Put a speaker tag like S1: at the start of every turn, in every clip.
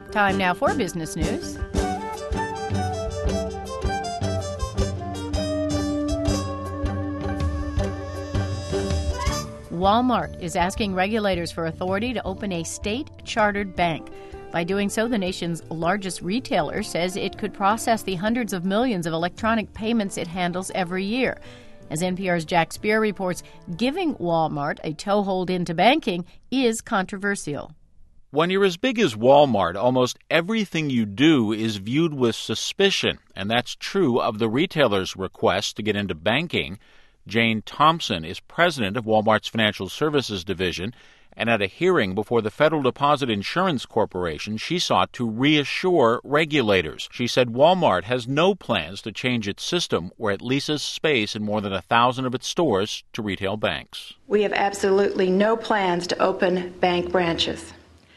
S1: Time now for business news. Walmart is asking regulators for authority to open a state-chartered bank. By doing so, the nation's largest retailer says it could process the hundreds of millions of electronic payments it handles every year. As NPR's Jack Speer reports, giving Walmart a toehold into banking is controversial.
S2: When you're as big as Walmart, almost everything you do is viewed with suspicion, and that's true of the retailer's request to get into banking. Jane Thompson is president of Walmart's Financial Services Division, and at a hearing before the Federal Deposit Insurance Corporation, she sought to reassure regulators. She said Walmart has no plans to change its system where it leases space in more than 1,000 of its stores to retail banks.
S3: We have absolutely no plans to open bank branches.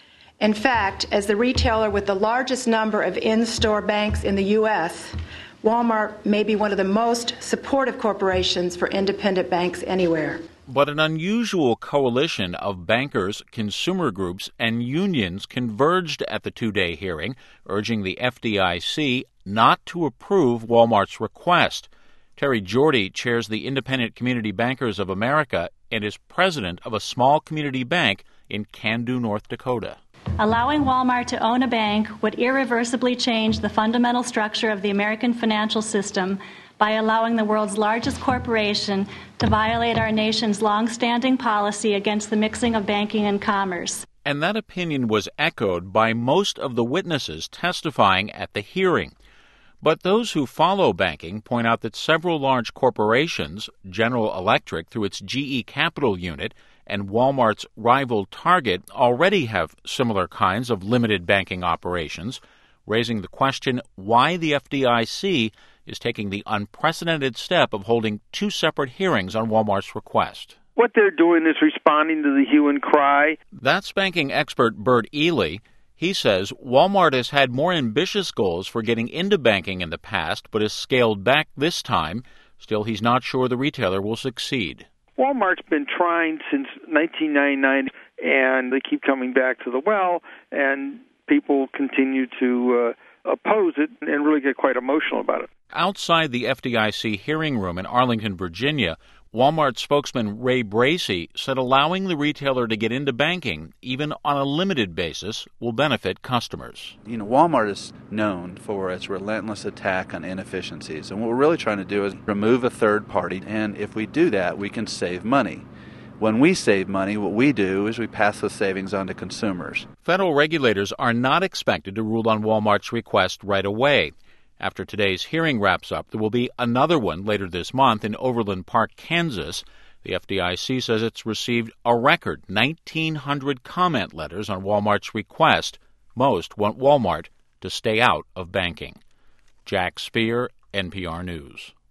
S3: In fact, as the retailer with the largest number of in-store banks in the U.S., Walmart may be one of the most supportive corporations for independent banks anywhere.
S2: But an unusual coalition of bankers, consumer groups, and unions converged at the two-day hearing, urging the FDIC not to approve Walmart's request. Terry Jordy chairs the Independent Community Bankers of America and is president of a small community bank in Cando, North Dakota.
S4: Allowing Walmart to own a bank would irreversibly change the fundamental structure of the American financial system by allowing the world's largest corporation to violate our nation's long-standing policy against the mixing of banking and commerce.
S2: And that opinion was echoed by most of the witnesses testifying at the hearing. But those who follow banking point out that several large corporations, General Electric through its GE Capital unit, and Walmart's rival Target already have similar kinds of limited banking operations, raising the question why the FDIC is taking the unprecedented step of holding two separate hearings on Walmart's request.
S5: What they're doing is responding to the hue and cry.
S2: That's banking expert Bert Ely. He says Walmart has had more ambitious goals for getting into banking in the past, but has scaled back this time. Still, he's not sure the retailer will succeed.
S5: Walmart's been trying since 1999, and they keep coming back to the well, and people continue to oppose it and really get quite emotional about it.
S2: Outside the FDIC hearing room in Arlington, Virginia, Walmart spokesman Ray Bracey said allowing the retailer to get into banking, even on a limited basis, will benefit customers.
S6: Walmart is known for its relentless attack on inefficiencies, and what we're really trying to do is remove a third party, and if we do that, we can save money. When we save money, what we do is we pass the savings on to consumers.
S2: Federal regulators are not expected to rule on Walmart's request right away. After today's hearing wraps up, there will be another one later this month in Overland Park, Kansas. The FDIC says it's received a record 1,900 comment letters on Walmart's request. Most want Walmart to stay out of banking. Jack Speer, NPR News.